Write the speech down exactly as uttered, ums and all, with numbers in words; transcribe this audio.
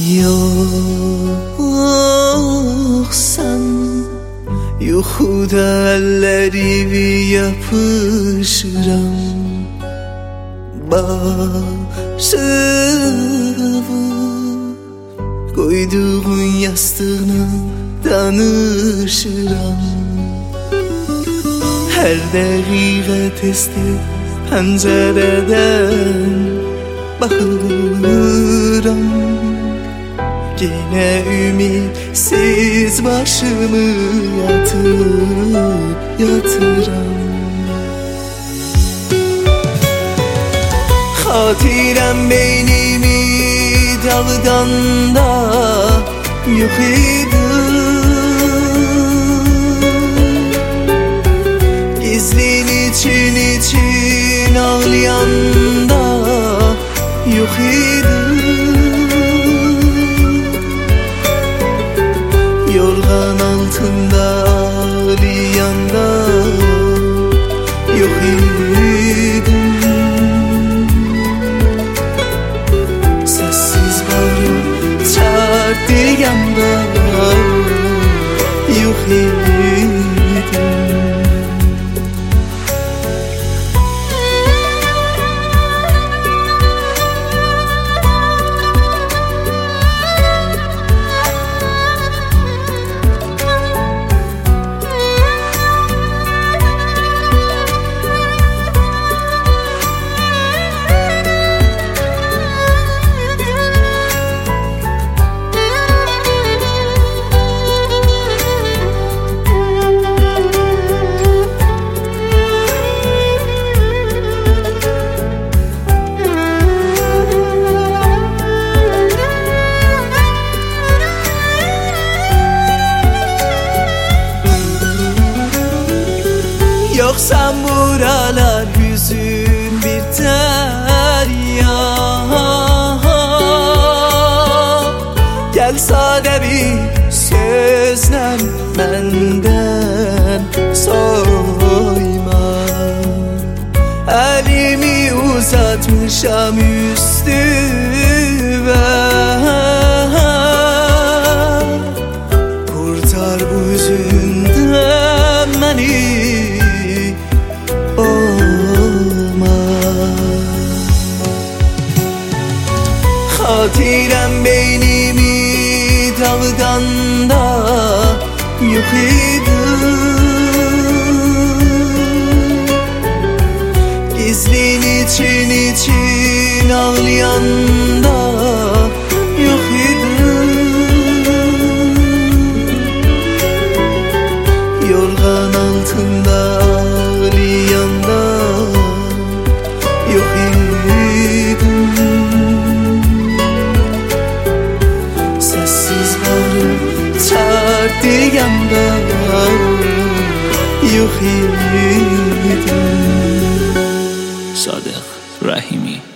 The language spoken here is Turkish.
Yoksan yuxuda əllərimi yapışıram, başımı koyduğun yastığına danışıram. Her dəqiqə tez-tez pəncərədən baxıram, yine ümitsiz başımı yatıp yatıram. Hatirem beynimi dağdan da yok idi, gizlin için için ağlayan da yok idi. Yorgan altında ağlayan da yok idim. Sessiz bağırıp çağır diyen da yok idim. Yoksa buralar hüzün bir derya, gel sade bir sözle benden soyma. Elimi uzatmışam üstüme, kurtar bu hüzünden beni. Hatirem beynimi dağdan da yok idi, gizlin için için ağlayan da yok idi. Yorgan altında ağlayan da yok idi. Diyen de yok idim. Sadık Rahimi.